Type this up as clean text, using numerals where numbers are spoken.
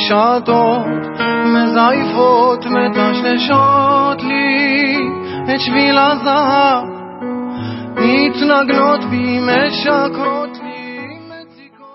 בשעתות מזייפות מטשטשות לי את שביל הזהב, מתנגנות בי משקרות